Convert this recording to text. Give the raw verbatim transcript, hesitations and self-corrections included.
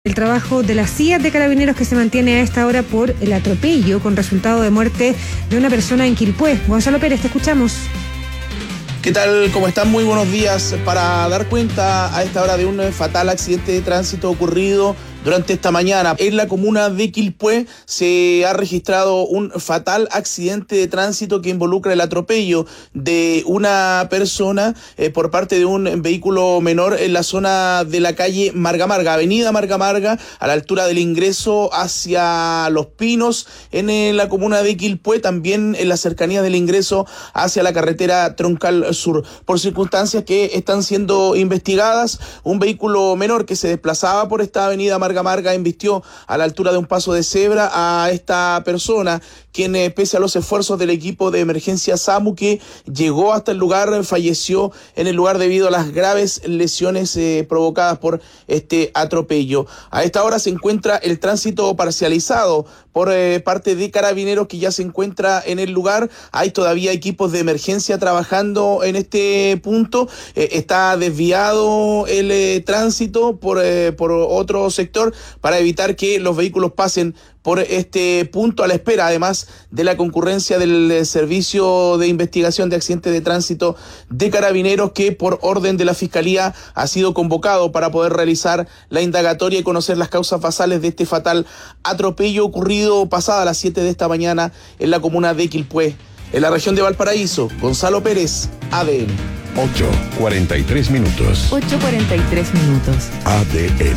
El trabajo de la C I A de Carabineros que se mantiene a esta hora por el atropello con resultado de muerte de una persona en Quilpué. Gonzalo Pérez, te escuchamos. ¿Qué tal? ¿Cómo están? Muy buenos días. Para dar cuenta a esta hora de un fatal accidente de tránsito ocurrido durante esta mañana en la comuna de Quilpué, se ha registrado un fatal accidente de tránsito que involucra el atropello de una persona eh, por parte de un vehículo menor en la zona de la calle Marga Marga, avenida Marga Marga, a la altura del ingreso hacia Los Pinos en eh, la comuna de Quilpué, también en la cercanía del ingreso hacia la carretera Troncal Sur. Por circunstancias que están siendo investigadas, un vehículo menor que se desplazaba por esta avenida Marga Marga embistió a la altura de un paso de cebra a esta persona, quien eh, pese a los esfuerzos del equipo de emergencia SAMU que llegó hasta el lugar, falleció en el lugar debido a las graves lesiones eh, provocadas por este atropello. A esta hora se encuentra el tránsito parcializado por eh, parte de Carabineros, que ya se encuentra en el lugar. Hay todavía equipos de emergencia trabajando en este punto. Eh, está desviado el eh, tránsito por, eh, por otro sector para evitar que los vehículos pasen por este punto, a la espera además de la concurrencia del Servicio de Investigación de Accidentes de Tránsito de Carabineros, que por orden de la Fiscalía ha sido convocado para poder realizar la indagatoria y conocer las causas basales de este fatal atropello ocurrido pasada las siete de esta mañana en la comuna de Quilpué, en la región de Valparaíso. Gonzalo Pérez, A D N. ocho cuarenta y tres minutos. ocho cuarenta y tres minutos. A D N.